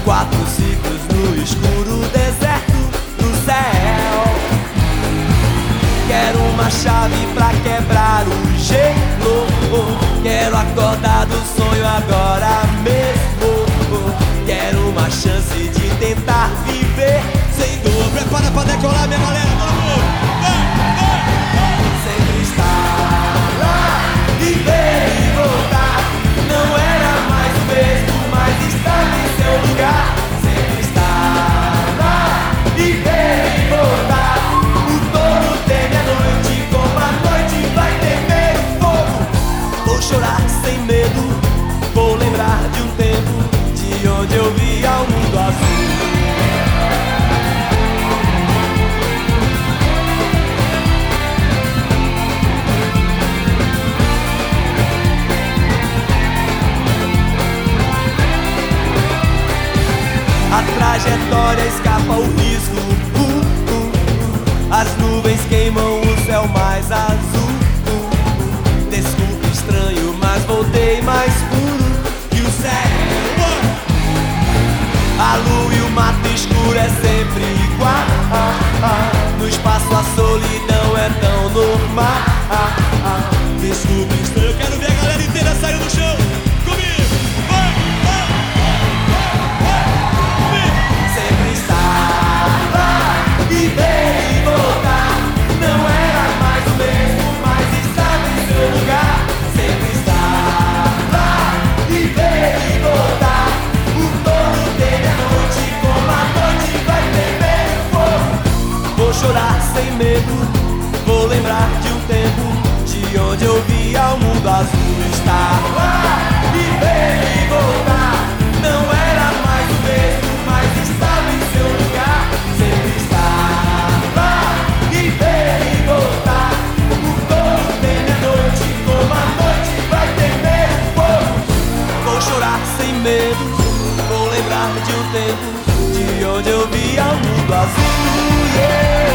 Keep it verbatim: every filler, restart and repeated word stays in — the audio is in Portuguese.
Quatro ciclos no escuro deserto do céu. Quero uma chave pra quebrar o gelo. Quero acordar do sonho agora mesmo. Quero uma chance de tentar viver sem dor. Prepara pra decolar, minha galera, todo mundo. Sempre estar lá e ver e voltar. Não era mais o mesmo, mas estava em seu lugar. Sempre estar lá e ver e voltar. O touro teme a noite, como a noite vai temer o fogo. Vou chorar sem medo, vou lembrar de um tempo de onde eu via o mundo azul. A trajetória escapa o risco, uh, uh, uh. As nuvens queimam o céu mais azul, uh, uh. Desculpe estranho, mas voltei mais puro que o céu. A lua e o mato escuro é sempre igual. No espaço a solidão é tão normal. Desculpe estranho, eu quero ver a galera inteira saindo do chão. E ver e voltar. Não era mais o mesmo, mas estava em seu lugar. Sempre estar lá e ver e voltar. O touro teme a noite, como a noite vai temer o fogo. Vou chorar sem medo, vou lembrar de um tempo de onde eu via o mundo azul. Estar lá e ver e voltar. Não era mais o mesmo, mas estava em seu lugar. Sempre estar lá e ver e voltar. O touro teme a noite, como a noite vai temer o fogo. Vou chorar sem medo, vou lembrar de um tempo de onde eu via o mundo azul, yeah.